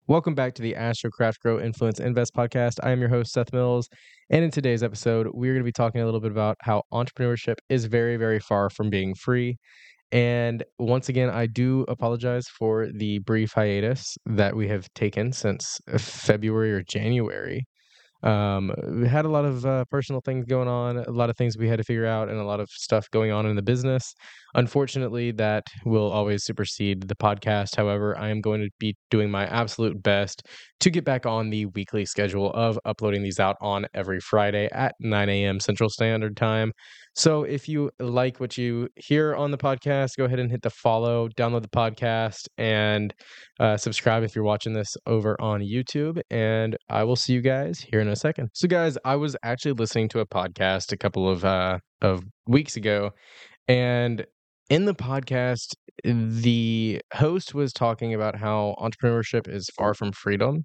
Welcome back to the Astrocraft Grow Influence Invest podcast. I am your host, Seth Mills. And in today's episode, we're going to be talking a little bit about how entrepreneurship is very, very far from being free. And once again, I do apologize for the brief hiatus that we have taken since February or January. We had a lot of personal things going on, a lot of things we had to figure out, and a lot of stuff going on in the business. Unfortunately, that will always supersede the podcast. However, I am going to be doing my absolute best to get back on the weekly schedule of uploading these out on every Friday at 9 a.m. Central Standard Time. So if you like what you hear on the podcast, go ahead and hit the follow, download the podcast, and subscribe if you're watching this over on YouTube. And I will see you guys here in a second. So, guys, I was actually listening to a podcast a couple of weeks ago, and in the podcast, the host was talking about how entrepreneurship is far from freedom,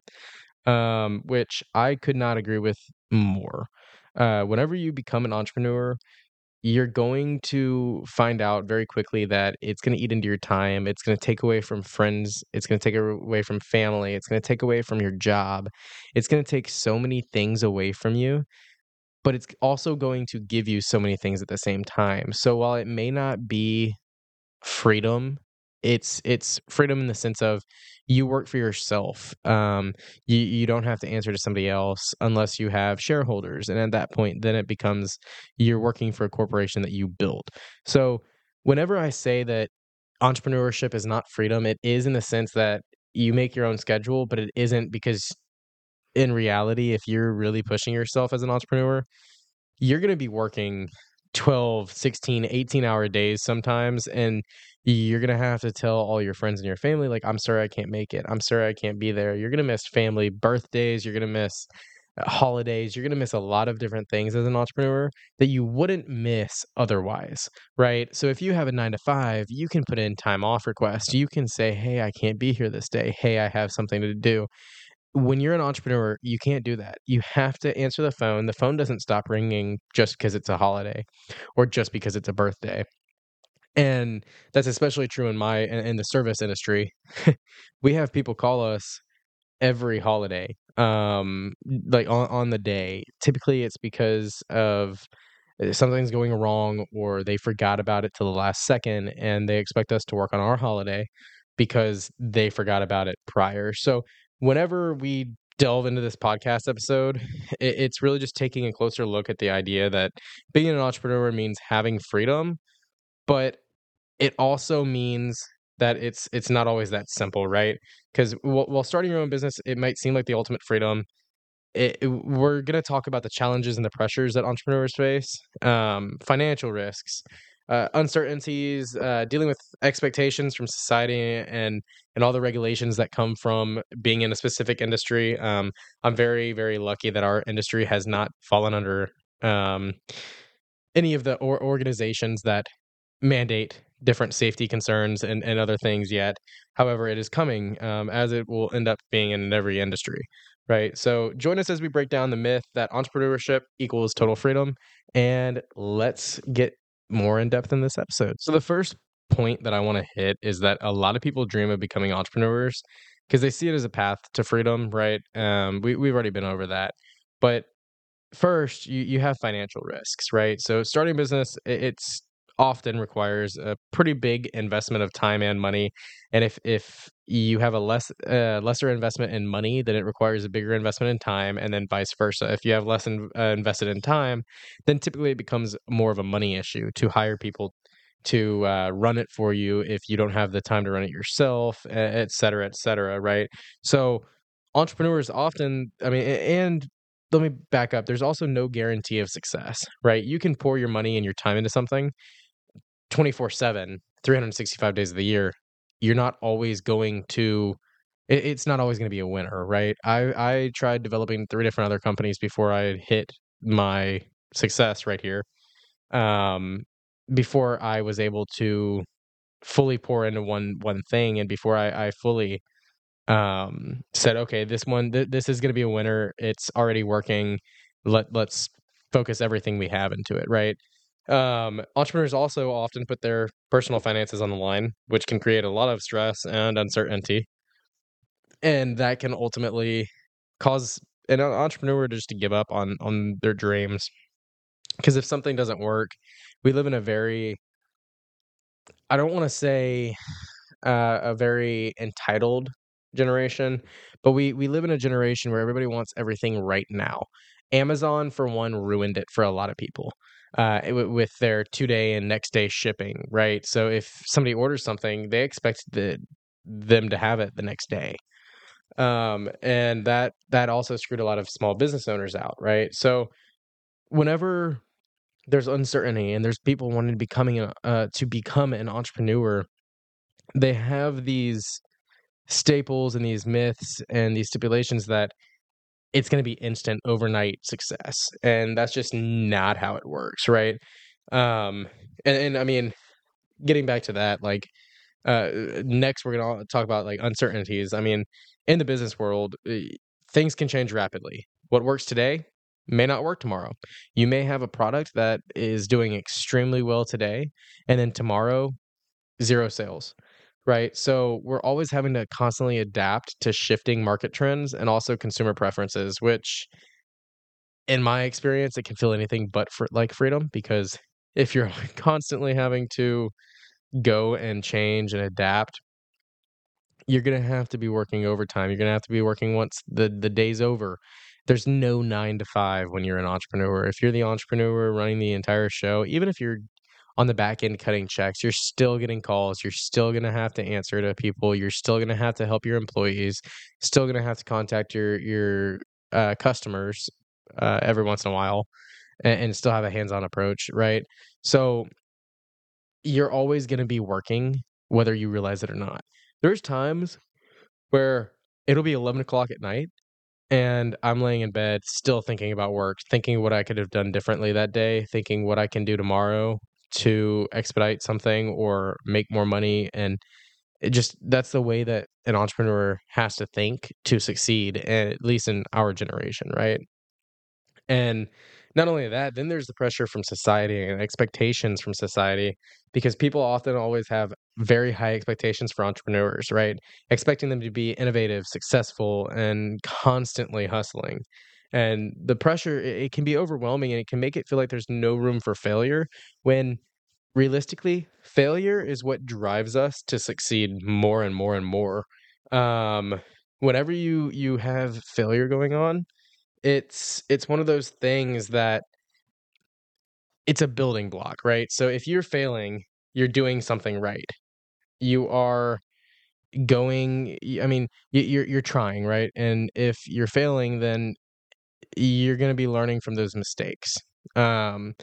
which I could not agree with more. Whenever you become an entrepreneur, you're going to find out very quickly that it's going to eat into your time. It's going to take away from friends. It's going to take away from family. It's going to take away from your job. It's going to take so many things away from you, but it's also going to give you so many things at the same time. So while it may not be freedom, it's freedom in the sense of you work for yourself. You don't have to answer to somebody else unless you have shareholders, and at that point, then it becomes you're working for a corporation that you built. So whenever I say that entrepreneurship is not freedom, it is in the sense that you make your own schedule, but it isn't, because in reality, if you're really pushing yourself as an entrepreneur, you're going to be working 12, 16, 18-hour days sometimes, and you're going to have to tell all your friends and your family, like, I'm sorry I can't make it. I'm sorry I can't be there. You're going to miss family birthdays. You're going to miss holidays. You're going to miss a lot of different things as an entrepreneur that you wouldn't miss otherwise, right? So if you have a 9 to 5, you can put in time off requests. You can say, hey, I can't be here this day. Hey, I have something to do. When you're an entrepreneur, you can't do that. You have to answer the phone. The phone doesn't stop ringing just because it's a holiday or just because it's a birthday. And that's especially true in the service industry. We have people call us every holiday, like on the day. Typically, it's because of something's going wrong, or they forgot about it till the last second, and they expect us to work on our holiday because they forgot about it prior. So whenever we delve into this podcast episode, it's really just taking a closer look at the idea that being an entrepreneur means having freedom, but it also means that it's not always that simple, right? Because while starting your own business, it might seem like the ultimate freedom. We're going to talk about the challenges and the pressures that entrepreneurs face, financial risks, uncertainties, dealing with expectations from society, and all the regulations that come from being in a specific industry. I'm very, very lucky that our industry has not fallen under any of the organizations that mandate different safety concerns and other things yet. However, it is coming, as it will end up being in every industry, right? So join us as we break down the myth that entrepreneurship equals total freedom, and let's get more in depth in this episode. So the first point that I want to hit is that a lot of people dream of becoming entrepreneurs because they see it as a path to freedom, right? We've already been over that. But first, you have financial risks, right? So starting a business, it's often requires a pretty big investment of time and money, and if you have a lesser investment in money, then it requires a bigger investment in time, and then vice versa. If you have less invested in time, then typically it becomes more of a money issue to hire people to run it for you if you don't have the time to run it yourself, et cetera, right? So entrepreneurs often, I mean, and let me back up. There's also no guarantee of success, right? You can pour your money and your time into something 24/7, 365 days of the year. You're not always going to, it's not always going to be a winner, right? I tried developing 3 different other companies before I hit my success right here. Um, Before I was able to fully pour into one thing, and before I fully said, okay, this is going to be a winner. It's already working. Let's focus everything we have into it, right? Entrepreneurs also often put their personal finances on the line, which can create a lot of stress and uncertainty. and that can ultimately cause an entrepreneur just to give up on their dreams. Because if something doesn't work, we live in a very, I don't want to say a very entitled generation, but we live in a generation where everybody wants everything right now. Amazon, for one, ruined it for a lot of people with their 2-day and next day shipping, right? So if somebody orders something, they expect them to have it the next day. And that also screwed a lot of small business owners out, right? So whenever there's uncertainty and there's people wanting to become an entrepreneur, they have these staples and these myths and these stipulations that it's going to be instant overnight success, and that's just not how it works, right? um and I mean, getting back to that, like, next we're going to talk about like uncertainties. I mean, in the business world, things can change rapidly. What works today may not work tomorrow. You may have a product that is doing extremely well today, and then tomorrow, zero sales, right? So we're always having to constantly adapt to shifting market trends and also consumer preferences, which in my experience, it can feel anything but for like freedom, because if you're constantly having to go and change and adapt, you're gonna have to be working overtime. You're gonna have to be working once the day's over. There's no 9 to 5 when you're an entrepreneur. If you're the entrepreneur running the entire show, even if you're on the back end cutting checks, you're still getting calls. You're still gonna have to answer to people. You're still gonna have to help your employees. Still gonna have to contact your customers every once in a while, and still have a hands-on approach, right? So you're always gonna be working, whether you realize it or not. There's times where it'll be 11 o'clock at night, and I'm laying in bed still thinking about work, thinking what I could have done differently that day, thinking what I can do tomorrow to expedite something or make more money. And it just, that's the way that an entrepreneur has to think to succeed, at least in our generation, right? And not only that, then there's the pressure from society and expectations from society, because people often always have very high expectations for entrepreneurs, right? Expecting them to be innovative, successful, and constantly hustling. And the pressure, it can be overwhelming, and it can make it feel like there's no room for failure, when realistically, failure is what drives us to succeed more and more and more. Um, Whenever you have failure going on, it's one of those things that it's a building block, right? So if you're failing, you're doing something right. You are I mean, you're trying, right? And if you're failing, then you're going to be learning from those mistakes. Um,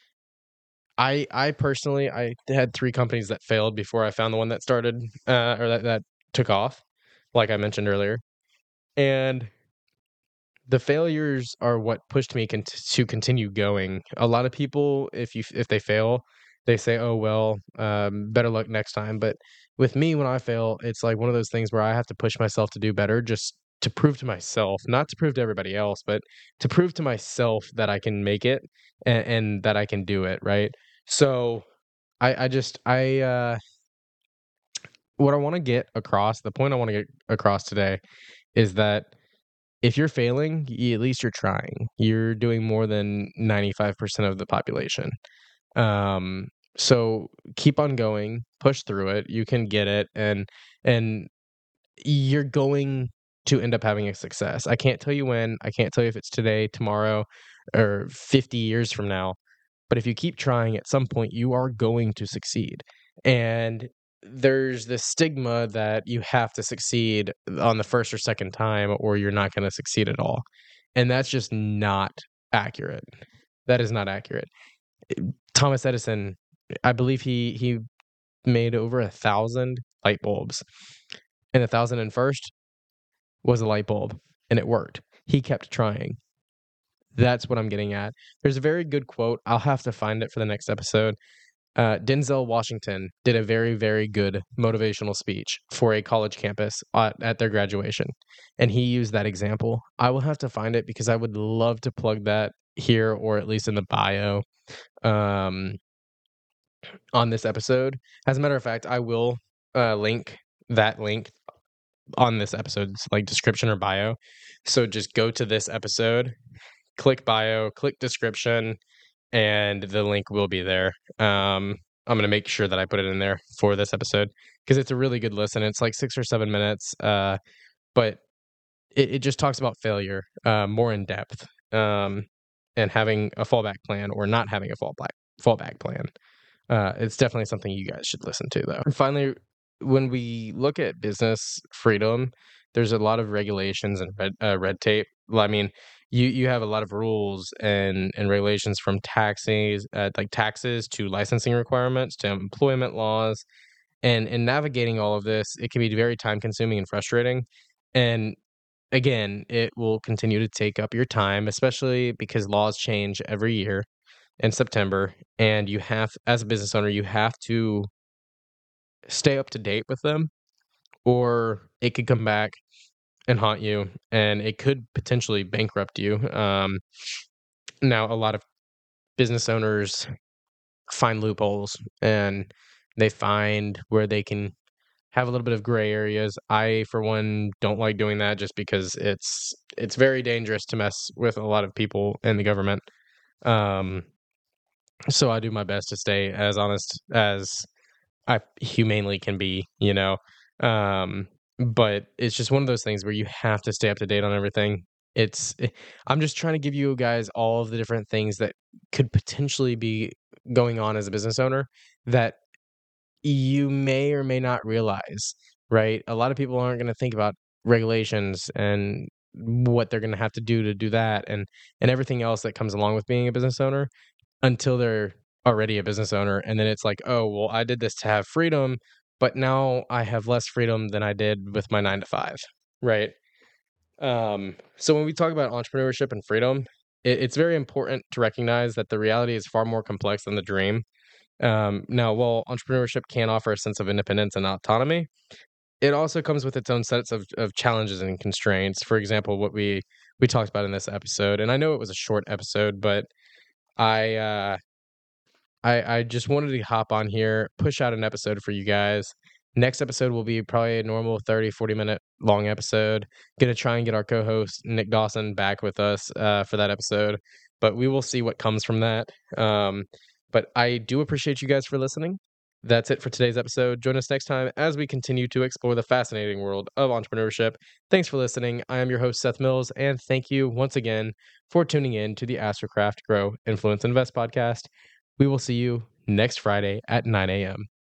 I personally, I had 3 companies that failed before I found the one that started, or that took off, like I mentioned earlier. And the failures are what pushed me to continue going. A lot of people, if they fail, they say, "Oh well, better luck next time." But with me, when I fail, it's like one of those things where I have to push myself to do better, just to prove to myself, not to prove to everybody else, but to prove to myself that I can make it, and that I can do it, right? So I just what I want to get across, the point I want to get across today, is that if you're failing, at least you're trying. You're doing more than 95% of the population. Um, so keep on going, push through it. You can get it, and you're going to end up having a success. I can't tell you when. I can't tell you if it's today, tomorrow, or 50 years from now. But if you keep trying, at some point you are going to succeed. And there's this stigma that you have to succeed on the first or second time or you're not going to succeed at all. And that's just not accurate. That is not accurate. Thomas Edison, I believe he made over 1,000 light bulbs. And the 1,001st was a light bulb, and it worked. He kept trying. That's what I'm getting at. There's a very good quote. I'll have to find it for the next episode. Denzel Washington did a very, very good motivational speech for a college campus at their graduation, and he used that example. I will have to find it because I would love to plug that here, or at least in the bio, um, on this episode. As a matter of fact, I will link that link on this episode's like description or bio. So just go to this episode, click bio, click description, and the link will be there. I'm gonna make sure that I put it in there for this episode because it's a really good listen. It's like 6 or 7 minutes, but it just talks about failure more in depth, and having a fallback plan or not having a fallback plan. It's definitely something you guys should listen to, though. And finally, when we look at business freedom, there's a lot of regulations and red tape. Well, I mean, you have a lot of rules and regulations from taxes to licensing requirements to employment laws, and in navigating all of this, it can be very time consuming and frustrating. And again, it will continue to take up your time, especially because laws change every year in September, and you have, as a business owner, you have to stay up to date with them, or it could come back and haunt you, and it could potentially bankrupt you. Now, a lot of business owners find loopholes, and they find where they can have a little bit of gray areas. I, for one, don't like doing that just because it's very dangerous to mess with a lot of people in the government. Um, so I do my best to stay as honest as I humanely can be, you know. But it's just one of those things where you have to stay up to date on everything. I'm just trying to give you guys all of the different things that could potentially be going on as a business owner that you may or may not realize, right? A lot of people aren't going to think about regulations and what they're going to have to do that, and everything else that comes along with being a business owner until they're already a business owner, and then it's like, "Oh, well, I did this to have freedom, but now I have less freedom than I did with my 9 to 5." Right? So when we talk about entrepreneurship and freedom, it's very important to recognize that the reality is far more complex than the dream. Now, while entrepreneurship can offer a sense of independence and autonomy, it also comes with its own sets of challenges and constraints. For example, what we talked about in this episode, and I know it was a short episode, but I uh, I just wanted to hop on here, push out an episode for you guys. Next episode will be probably a normal 30-40 minute long episode. Gonna try and get our co-host Nick Dawson back with us for that episode, but we will see what comes from that. But I do appreciate you guys for listening. That's it for today's episode. Join us next time as we continue to explore the fascinating world of entrepreneurship. Thanks for listening. I am your host, Seth Mills, and thank you once again for tuning in to the Astrocraft Grow Influence Invest podcast. We will see you next Friday at 9 a.m.